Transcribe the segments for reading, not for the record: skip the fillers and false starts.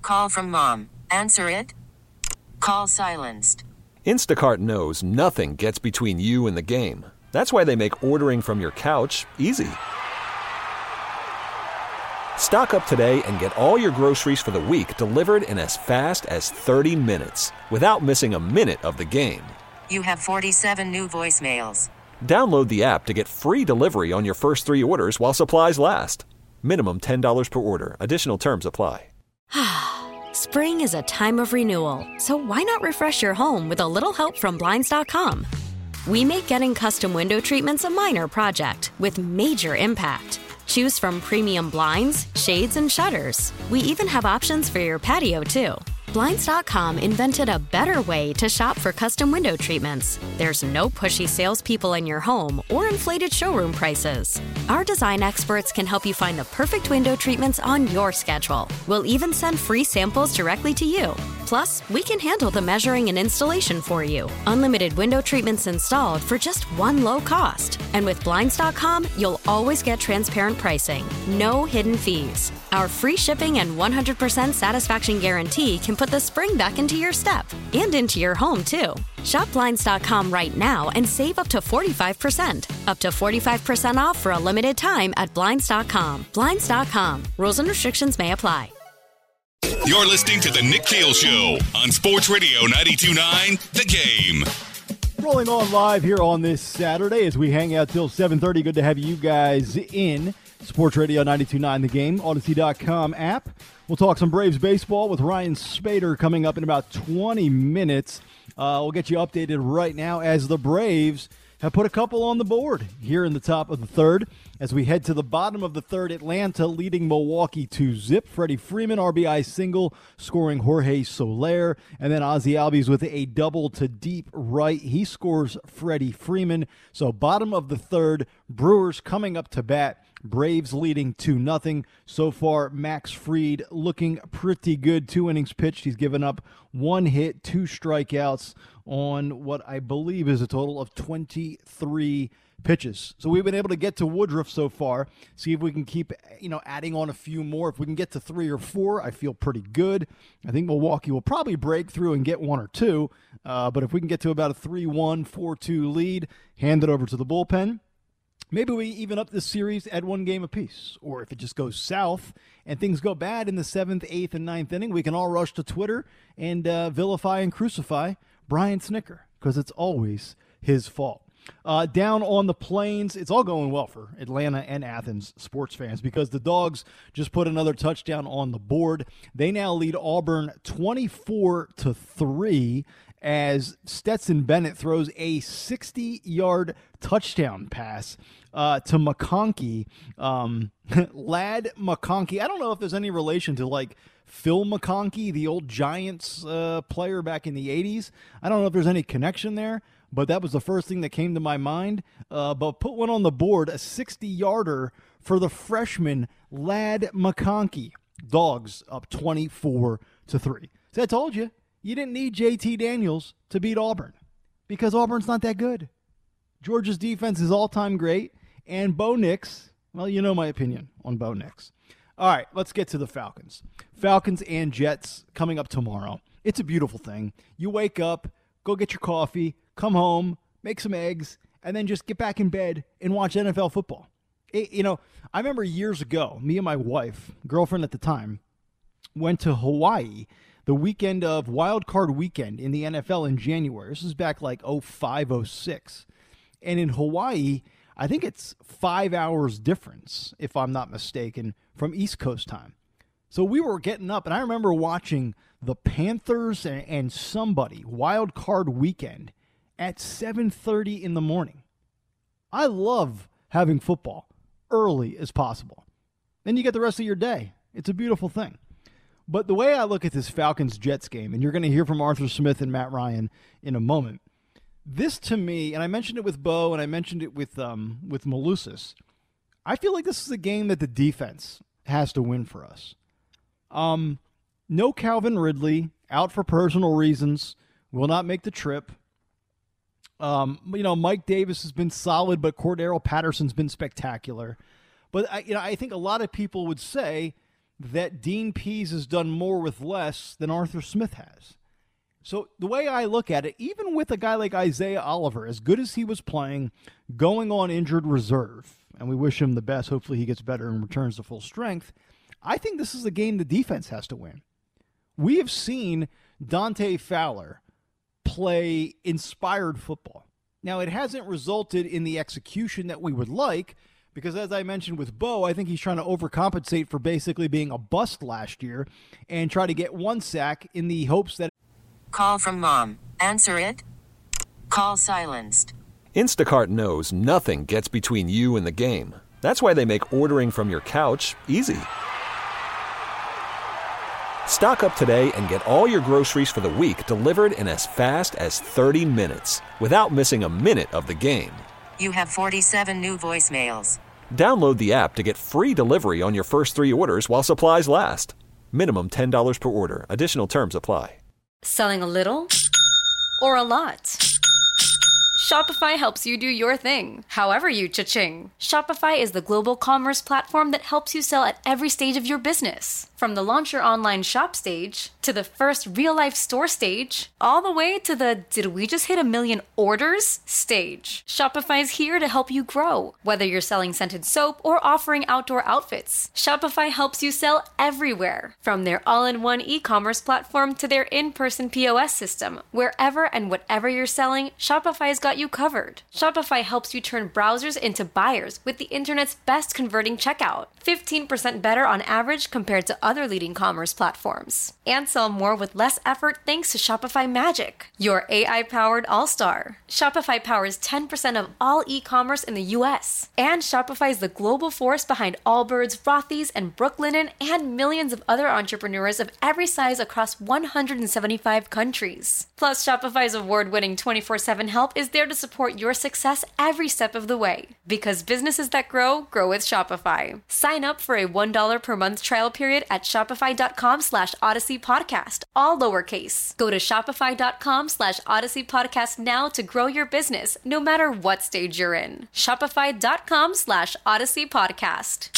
Call from mom. Answer it. Call silenced. Instacart knows nothing gets between you and the game. That's why they make ordering from your couch easy. Stock up today and get all your groceries for the week delivered in as fast as 30 minutes without missing a minute of the game. You have 47 new voicemails. Download the app to get free delivery on your first 3 orders while supplies last. Minimum $10 per order. Additional terms apply. Spring is a time of renewal, so why not refresh your home with a little help from Blinds.com? We make getting custom window treatments a minor project with major impact. Choose from premium blinds, shades, and shutters. We even have options for your patio, too. Blinds.com invented a better way to shop for custom window treatments. There's no pushy salespeople in your home or inflated showroom prices. Our design experts can help you find the perfect window treatments on your schedule. We'll even send free samples directly to you. Plus, we can handle the measuring and installation for you. Unlimited window treatments installed for just one low cost. And with Blinds.com, you'll always get transparent pricing. No hidden fees. Our free shipping and 100% satisfaction guarantee can put the spring back into your step and into your home, too. Shop Blinds.com right now and save up to 45%. Up to 45% off for a limited time at Blinds.com. Blinds.com. Rules and restrictions may apply. You're listening to The Nick Kale Show on Sports Radio 92.9 The Game. Rolling on live here on this Saturday as we hang out till 7:30. Good to have you guys in. Sports Radio 92.9 The Game, Odyssey.com app. We'll talk some Braves baseball with Ryan Spader coming up in about 20 minutes. We'll get you updated right now as the Braves have put a couple on the board here in the top of the third. As we head to the bottom of the third, Atlanta leading Milwaukee 2-0. Freddie Freeman, RBI single, scoring Jorge Soler. And then Ozzie Albies with a double to deep right. He scores Freddie Freeman. So bottom of the third, Brewers coming up to bat. Braves leading 2-0. So far, Max Fried looking pretty good. 2 innings pitched. He's given up 1 hit, 2 strikeouts on what I believe is a total of 23 pitches. So we've been able to get to Woodruff so far. See if we can keep, adding on a few more. If we can get to 3 or 4, I feel pretty good. I think Milwaukee will probably break through and get 1 or 2. But if we can get to about a 3-1, 4-2 lead, hand it over to the bullpen. Maybe we even up this series at 1 game apiece. Or if it just goes south and things go bad in the 7th, 8th, and 9th inning, we can all rush to Twitter and vilify and crucify Brian Snicker, because it's always his fault. Down on the plains, it's all going well for Atlanta and Athens sports fans because the Dogs just put another touchdown on the board. They now lead Auburn 24-3 as Stetson Bennett throws a 60-yard touchdown pass to McConkey. Lad McConkey. I don't know if there's any relation to, like, Phil McConkey, the old Giants player back in the 80s. I don't know if there's any connection there, but that was the first thing that came to my mind. But put one on the board, a 60-yarder for the freshman Lad McConkey. Dogs up 24-3. So I told you, you didn't need JT Daniels to beat Auburn because Auburn's not that good. Georgia's defense is all-time great, and Bo Nix, well, you know my opinion on Bo Nix. All right, let's get to the Falcons. Falcons and Jets coming up tomorrow. It's a beautiful thing. You wake up, go get your coffee, come home, make some eggs, and then just get back in bed and watch NFL football. I remember years ago, me and my wife, girlfriend at the time, went to Hawaii the weekend of Wild Card Weekend in the NFL in January. This is back like 05, 06. And in Hawaii, I think it's 5 hours difference, if I'm not mistaken, from East Coast time. So we were getting up, and I remember watching the Panthers and somebody, Wild Card Weekend, at 7:30 in the morning. I love having football early as possible. Then you get the rest of your day. It's a beautiful thing. But the way I look at this Falcons-Jets game, and you're going to hear from Arthur Smith and Matt Ryan in a moment, this to me, and I mentioned it with Bo, and I mentioned it with Malusis, I feel like this is a game that the defense has to win for us. No Calvin Ridley, out for personal reasons, will not make the trip. Mike Davis has been solid, but Cordero Patterson's been spectacular. But I think a lot of people would say that Dean Pease has done more with less than Arthur Smith has. So the way I look at it, even with a guy like Isaiah Oliver, as good as he was playing, going on injured reserve, and we wish him the best, hopefully he gets better and returns to full strength, I think this is a game the defense has to win. We have seen Dante Fowler play inspired football. Now, it hasn't resulted in the execution that we would like, because as I mentioned with Bo, I think he's trying to overcompensate for basically being a bust last year and try to get one sack in the hopes that... Call from mom. Answer it. Call silenced. Instacart knows nothing gets between you and the game. That's why they make ordering from your couch easy. Stock up today and get all your groceries for the week delivered in as fast as 30 minutes without missing a minute of the game. You have 47 new voicemails. Download the app to get free delivery on your first 3 orders while supplies last. Minimum $10 per order. Additional terms apply. Selling a little or a lot? Shopify helps you do your thing, however you cha-ching. Shopify is the global commerce platform that helps you sell at every stage of your business. From the launch your online shop stage, to the first real-life store stage, all the way to the did we just hit 1 million orders stage. Shopify's here to help you grow. Whether you're selling scented soap or offering outdoor outfits, Shopify helps you sell everywhere. From their all-in-one e-commerce platform to their in-person POS system, wherever and whatever you're selling, Shopify's got you covered. Shopify helps you turn browsers into buyers with the internet's best converting checkout. 15% better on average compared to other leading commerce platforms. And sell more with less effort thanks to Shopify Magic, your AI-powered all-star. Shopify powers 10% of all e-commerce in the U.S. And Shopify is the global force behind Allbirds, Rothy's, and Brooklinen, and millions of other entrepreneurs of every size across 175 countries. Plus, Shopify's award-winning 24/7 help is there to support your success every step of the way. Because businesses that grow, grow with Shopify. Sign up for a $1 per month trial period at shopify.com/Odyssey Podcast, all lowercase. Go to shopify.com/Odyssey Podcast now to grow your business, no matter what stage you're in. Shopify.com/Odyssey Podcast.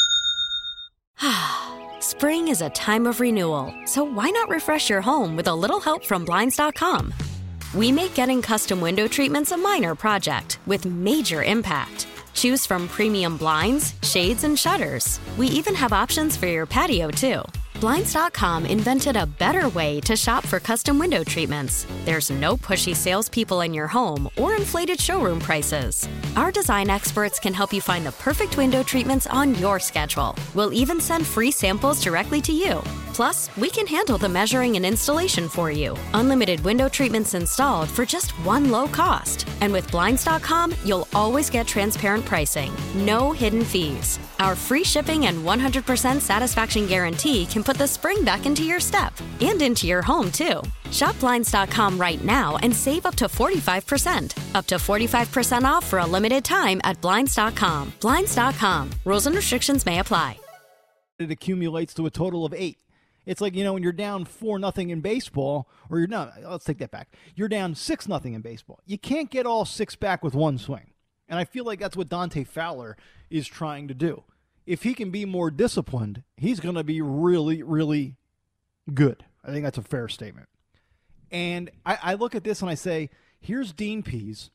Spring is a time of renewal, so why not refresh your home with a little help from Blinds.com? We make getting custom window treatments a minor project with major impact. Choose from premium blinds, shades, and shutters. We even have options for your patio, too. Blinds.com invented a better way to shop for custom window treatments. There's no pushy salespeople in your home or inflated showroom prices. Our design experts can help you find the perfect window treatments on your schedule. We'll even send free samples directly to you. Plus, we can handle the measuring and installation for you. Unlimited window treatments installed for just one low cost. And with Blinds.com, you'll always get transparent pricing. No hidden fees. Our free shipping and 100% satisfaction guarantee can put the spring back into your step and into your home, too. Shop Blinds.com right now and save up to 45%. Up to 45% off for a limited time at Blinds.com. Blinds.com. Rules and restrictions may apply. It accumulates to a total of 8. It's like, when you're down 4-0 in baseball, or let's take that back. You're down 6-0 in baseball. You can't get all 6 back with one swing. And I feel like that's what Dante Fowler is trying to do. If he can be more disciplined, he's going to be really, really good. I think that's a fair statement. And I look at this and I say, here's Dean Pease,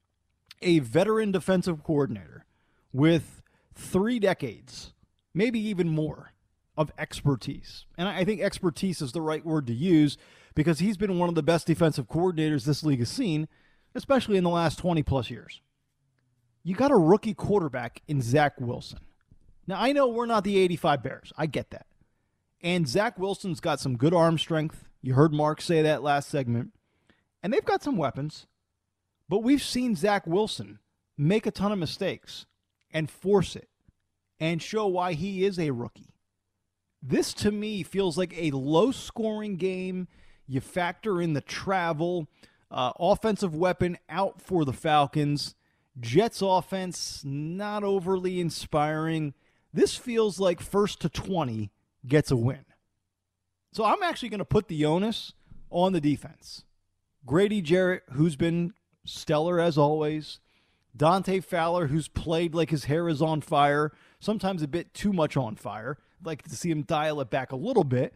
a veteran defensive coordinator with 3 decades, maybe even more, of expertise. And I think expertise is the right word to use because he's been one of the best defensive coordinators this league has seen, especially in the last 20-plus years. You got a rookie quarterback in Zach Wilson. Now, I know we're not the 85 Bears. I get that. And Zach Wilson's got some good arm strength. You heard Mark say that last segment. And they've got some weapons. But we've seen Zach Wilson make a ton of mistakes and force it and show why he is a rookie. This, to me, feels like a low-scoring game. You factor in the travel, offensive weapon out for the Falcons. Jets offense, not overly inspiring. This feels like 1st to 20 gets a win. So I'm actually going to put the onus on the defense. Grady Jarrett, who's been stellar as always. Dante Fowler, who's played like his hair is on fire, sometimes a bit too much on fire. I'd like to see him dial it back a little bit.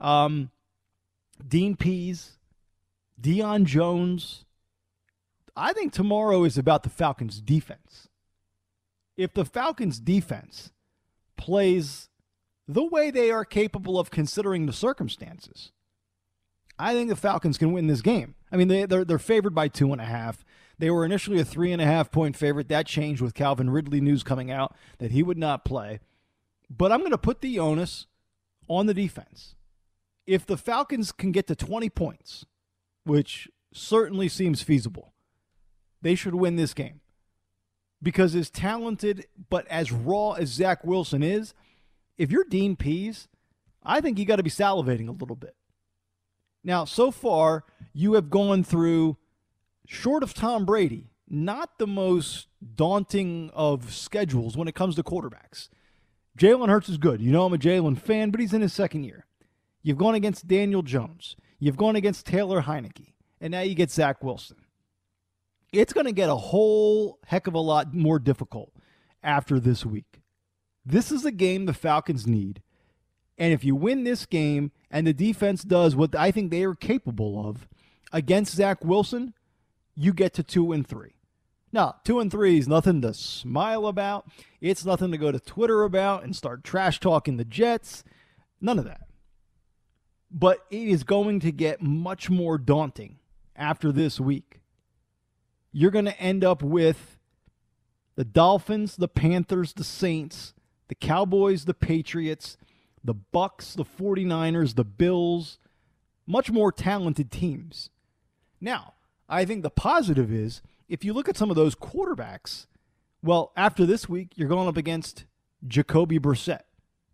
Dean Pease, Deion Jones. I think tomorrow is about the Falcons' defense. If the Falcons' defense plays the way they are capable of considering the circumstances, I think the Falcons can win this game. I mean, they're favored by 2.5. They were initially a 3.5-point favorite. That changed with Calvin Ridley news coming out that he would not play. But I'm going to put the onus on the defense. If the Falcons can get to 20 points, which certainly seems feasible, they should win this game. Because as talented but as raw as Zach Wilson is, if you're Dean Pease, I think you got to be salivating a little bit. Now, so far, you have gone through, short of Tom Brady, not the most daunting of schedules when it comes to quarterbacks. Jalen Hurts is good. You know I'm a Jalen fan, but he's in his second year. You've gone against Daniel Jones. You've gone against Taylor Heineke. And now you get Zach Wilson. It's going to get a whole heck of a lot more difficult after this week. This is a game the Falcons need. And if you win this game and the defense does what I think they are capable of against Zach Wilson, you get to 2-3. Now, 2-3 is nothing to smile about. It's nothing to go to Twitter about and start trash talking the Jets. None of that. But it is going to get much more daunting after this week. You're going to end up with the Dolphins, the Panthers, the Saints, the Cowboys, the Patriots, the Bucks, the 49ers, the Bills, much more talented teams. Now, I think the positive is, if you look at some of those quarterbacks, well, after this week, you're going up against Jacoby Brissett.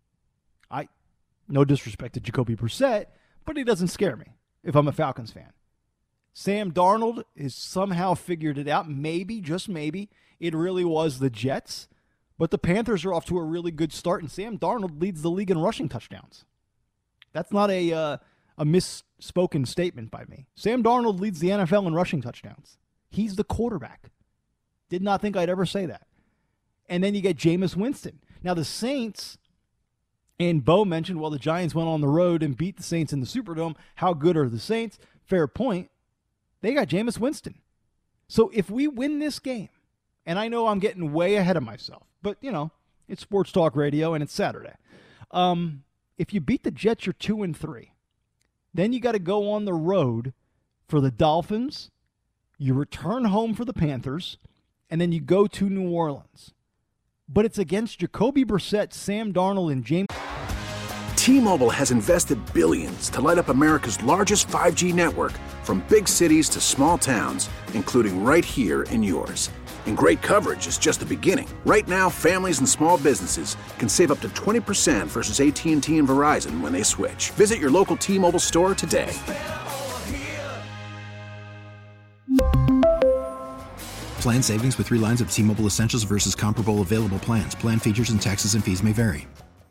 No disrespect to Jacoby Brissett, but he doesn't scare me if I'm a Falcons fan. Sam Darnold has somehow figured it out. Maybe, just maybe, it really was the Jets. But the Panthers are off to a really good start, and Sam Darnold leads the league in rushing touchdowns. That's not a misspoken statement by me. Sam Darnold leads the NFL in rushing touchdowns. He's the quarterback. Did not think I'd ever say that. And then you get Jameis Winston. Now, the Saints, and Bo mentioned, well, the Giants went on the road and beat the Saints in the Superdome. How good are the Saints? Fair point. They got Jameis Winston. So if we win this game, and I know I'm getting way ahead of myself, but, you know, it's Sports Talk Radio and it's Saturday. If you beat the Jets, you're 2-3. Then you got to go on the road for the Dolphins. You return home for the Panthers, and then you go to New Orleans. But it's against Jacoby Brissett, Sam Darnold, and James. T-Mobile has invested billions to light up America's largest 5G network, from big cities to small towns, including right here in yours. And great coverage is just the beginning. Right now, families and small businesses can save up to 20% versus AT&T and Verizon when they switch. Visit your local T-Mobile store today. Plan savings with 3 lines of T-Mobile Essentials versus comparable available plans. Plan features and taxes and fees may vary.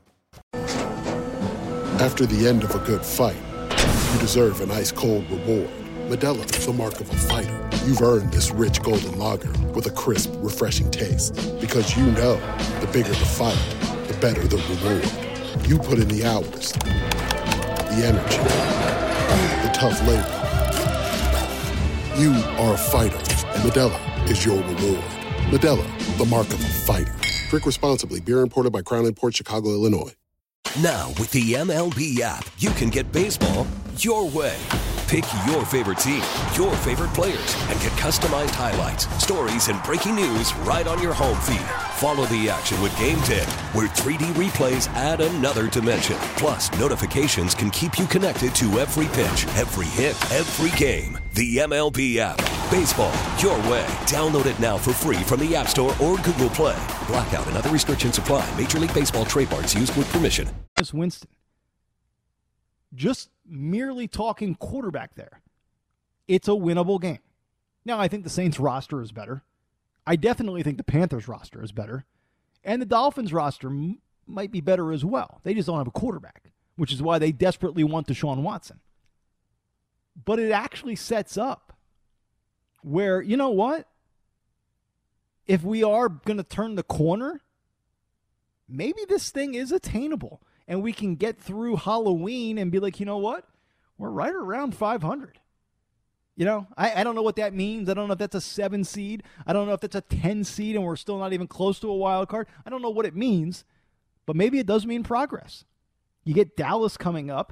After the end of a good fight, you deserve an ice-cold reward. Modelo, the mark of a fighter. You've earned this rich golden lager with a crisp, refreshing taste. Because you know, the bigger the fight, the better the reward. You put in the hours, the energy, the tough labor. You are a fighter, and Modelo is your reward. Modelo, the mark of a fighter. Drink responsibly. Beer imported by Crown Imports, Chicago, Illinois. Now, with the MLB app, you can get baseball your way. Pick your favorite team, your favorite players, and get customized highlights, stories, and breaking news right on your home feed. Follow the action with Game Day, where 3D replays add another dimension. Plus, notifications can keep you connected to every pitch, every hit, every game. The MLB app. Baseball your way. Download it now for free from the App Store or Google Play. Blackout and other restrictions apply. Major League Baseball trademarks used with permission. Winston. Just merely talking quarterback there, it's a winnable game. Now, I think the Saints roster is better. I definitely think the Panthers roster is better. And the Dolphins roster might be better as well. They just don't have a quarterback, which is why they desperately want Deshaun Watson. But it actually sets up where, you know what? If we are going to turn the corner, maybe this thing is attainable. and we can get through Halloween and be like, you know what? We're right around 500. You know, I don't know what that means. I don't know if that's a 7 seed. I don't know if that's a 10 seed and we're still not even close to a wild card. I don't know what it means, but maybe it does mean progress. You get Dallas coming up.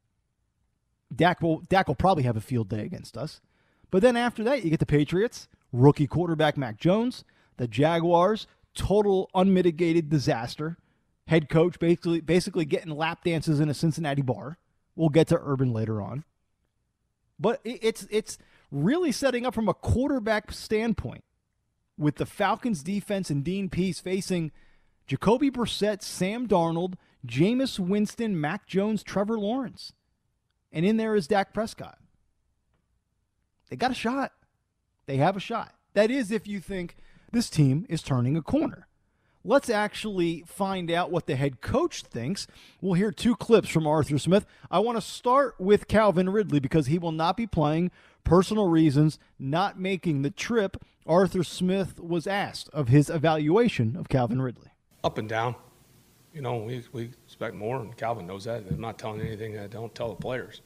Dak will probably have a field day against us. But then after that, you get the Patriots, rookie quarterback Mac Jones, the Jaguars, total unmitigated disaster. Head coach basically getting lap dances in a Cincinnati bar. We'll get to Urban later on. But it's really setting up from a quarterback standpoint with the Falcons defense and Dean Pease facing Jacoby Brissett, Sam Darnold, Jameis Winston, Mac Jones, Trevor Lawrence. And in there is Dak Prescott. They got a shot. They have a shot. That is if you think this team is turning a corner. Let's actually find out what the head coach thinks. We'll hear 2 clips from Arthur Smith. I want to start with Calvin Ridley because he will not be playing. Personal reasons, not making the trip. Arthur Smith was asked of his evaluation of Calvin Ridley. Up and down. You know, we expect more, and Calvin knows that. I'm not telling anything I don't tell the players.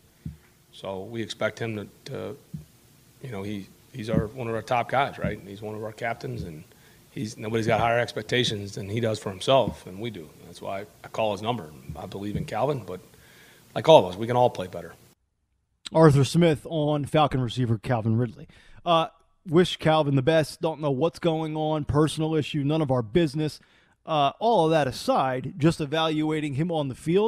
So we expect him to you know, he's one of our top guys, right? He's one of our captains, and nobody's got higher expectations than he does for himself, and we do. That's why I call his number. I believe in Calvin, but like all of us, we can all play better. Arthur Smith on Falcon receiver Calvin Ridley. Wish Calvin the best. Don't know what's going on. Personal issue. None of our business. All of that aside, just evaluating him on the field,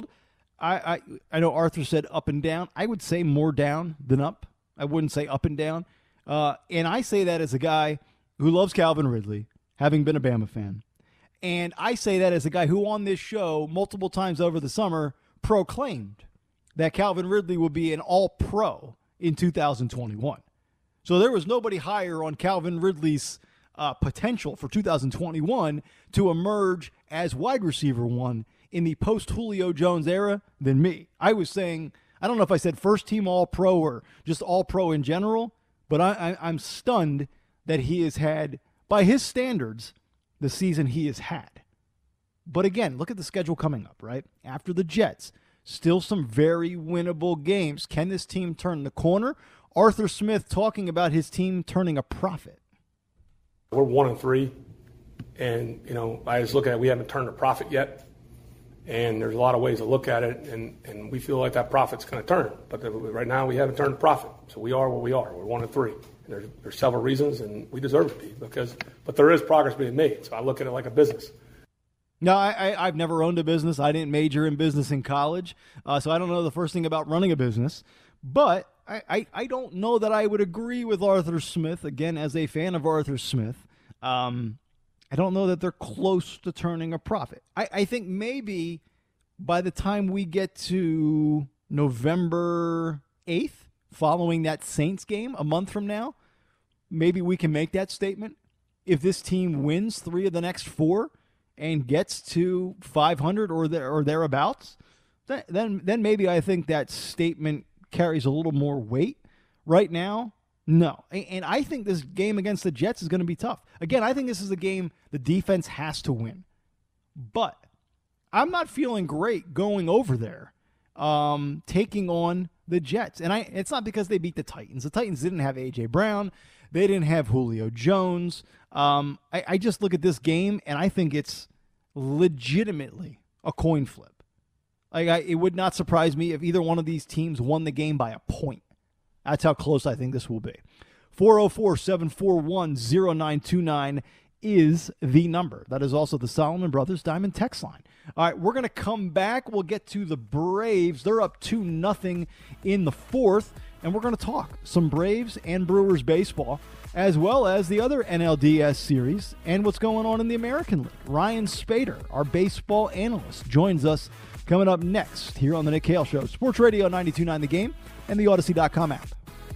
I know Arthur said up and down. I would say more down than up. I wouldn't say up and down. And I say that as a guy who loves Calvin Ridley, having been a Bama fan. And I say that as a guy who on this show multiple times over the summer proclaimed that Calvin Ridley would be an all-pro in 2021. So there was nobody higher on Calvin Ridley's potential for 2021 to emerge as wide receiver 1 in the post-Julio Jones era than me. I was saying, I don't know if I said first-team all-pro or just all-pro in general, but I'm stunned that he has had, by his standards, the season he has had. But again, look at the schedule coming up, right? After the Jets, still some very winnable games. Can this team turn the corner? Arthur Smith talking about his team turning a profit. We're 1-3, and, you know, I just look at it, we haven't turned a profit yet. And there's a lot of ways to look at it, and we feel like that profit's going to turn. But right now we haven't turned a profit. So we are what we are. We're 1-3. And there's several reasons, and we deserve to be. But there is progress being made. So I look at it like a business. No, I've never owned a business. I didn't major in business in college. So I don't know the first thing about running a business. But I don't know that I would agree with Arthur Smith, again, as a fan of Arthur Smith. I don't know that they're close to turning a profit. I think maybe by the time we get to November 8th, following that Saints game a month from now, maybe we can make that statement. If this team wins 3 of the next 4 and gets to 500 or thereabouts, then maybe I think that statement carries a little more weight. Right now, no. And I think this game against the Jets is going to be tough. Again, I think this is a game the defense has to win. But I'm not feeling great going over there, taking on the Jets. And it's not because they beat the Titans. The Titans didn't have A.J. Brown. They didn't have Julio Jones. I just look at this game, and I think it's legitimately a coin flip. It would not surprise me if either one of these teams won the game by a point. That's how close I think this will be. 404-741-0929 is the number. That is also the Solomon Brothers Diamond text line. All right, we're going to come back. We'll get to the Braves. They're up 2-0 in the 4th, and we're going to talk some Braves and Brewers baseball, as well as the other NLDS series and what's going on in the American League. Ryan Spader, our baseball analyst, joins us coming up next here on the Nick Cale Show. Sports Radio 92.9 The Game and the Odyssey.com app.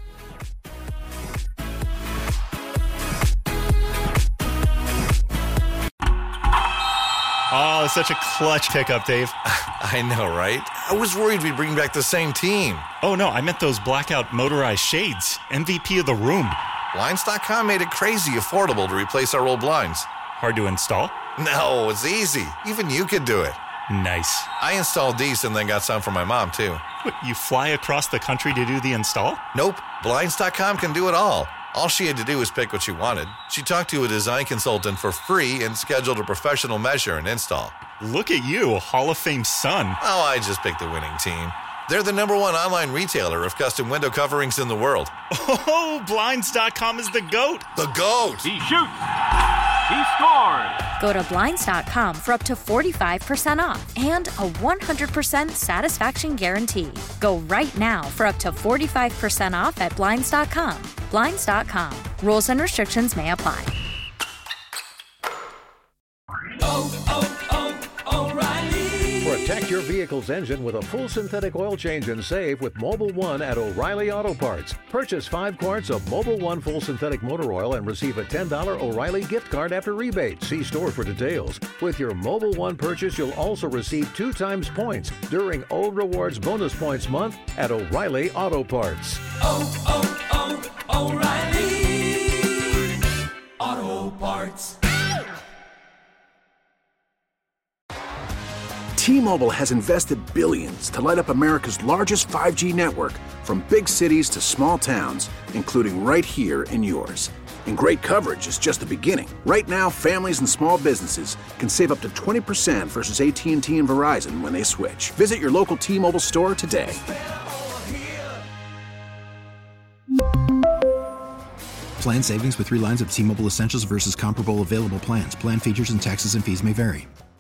Oh, such a clutch pickup, Dave. I know, right? I was worried we'd bring back the same team. Oh, no, I meant those blackout motorized shades. MVP of the room. Blinds.com made it crazy affordable to replace our old blinds. Hard to install? No, it's easy. Even you could do it. Nice. I installed these and then got some for my mom, too. What, you fly across the country to do the install? Nope. Blinds.com can do it all. All she had to do was pick what she wanted. She talked to a design consultant for free and scheduled a professional measure and install. Look at you, Hall of Fame son. Oh, I just picked the winning team. They're the #1 online retailer of custom window coverings in the world. Oh, Blinds.com is the GOAT. The GOAT. He shoots. He scores. Go to Blinds.com for up to 45% off and a 100% satisfaction guarantee. Go right now for up to 45% off at Blinds.com. Blinds.com. Rules and restrictions may apply. Protect your vehicle's engine with a full synthetic oil change and save with Mobil 1 at O'Reilly Auto Parts. Purchase 5 quarts of Mobil 1 full synthetic motor oil and receive a $10 O'Reilly gift card after rebate. See store for details. With your Mobil 1 purchase, you'll also receive 2 times points during O Rewards Bonus Points Month at O'Reilly Auto Parts. O'Reilly Auto Parts. T-Mobile has invested billions to light up America's largest 5G network, from big cities to small towns, including right here in yours. And great coverage is just the beginning. Right now, families and small businesses can save up to 20% versus AT&T and Verizon when they switch. Visit your local T-Mobile store today. Plan savings with 3 lines of T-Mobile Essentials versus comparable available plans. Plan features and taxes and fees may vary.